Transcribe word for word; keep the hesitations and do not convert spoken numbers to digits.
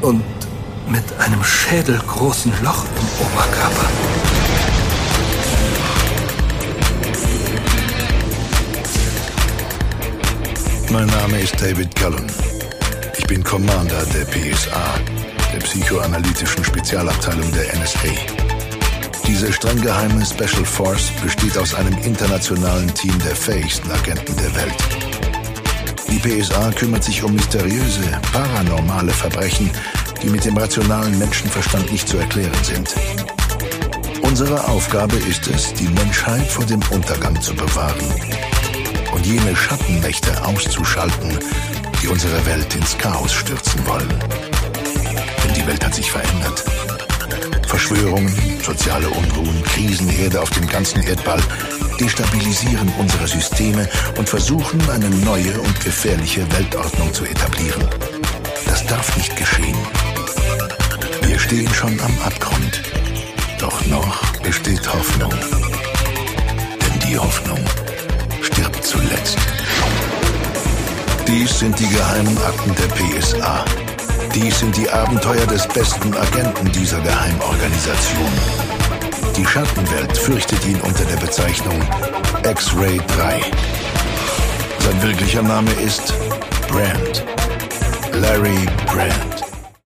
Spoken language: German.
und mit einem schädelgroßen Loch im Oberkörper. Mein Name ist David Cullen. Ich bin Commander der P S A, der psychoanalytischen Spezialabteilung der N S A. Diese streng geheime Special Force besteht aus einem internationalen Team der fähigsten Agenten der Welt. Die P S A kümmert sich um mysteriöse, paranormale Verbrechen, die mit dem rationalen Menschenverstand nicht zu erklären sind. Unsere Aufgabe ist es, die Menschheit vor dem Untergang zu bewahren und jene Schattenmächte auszuschalten, die unsere Welt ins Chaos stürzen wollen. Denn die Welt hat sich verändert. Verschwörungen, soziale Unruhen, Krisenherde auf dem ganzen Erdball destabilisieren unsere Systeme und versuchen, eine neue und gefährliche Weltordnung zu etablieren. Das darf nicht geschehen. Wir stehen schon am Abgrund. Doch noch besteht Hoffnung. Denn die Hoffnung stirbt zuletzt. Dies sind die geheimen Akten der P S A. Dies sind die Abenteuer des besten Agenten dieser Geheimorganisation. Die Schattenwelt fürchtet ihn unter der Bezeichnung X-Ray drei. Sein wirklicher Name ist Brand. Larry Brand.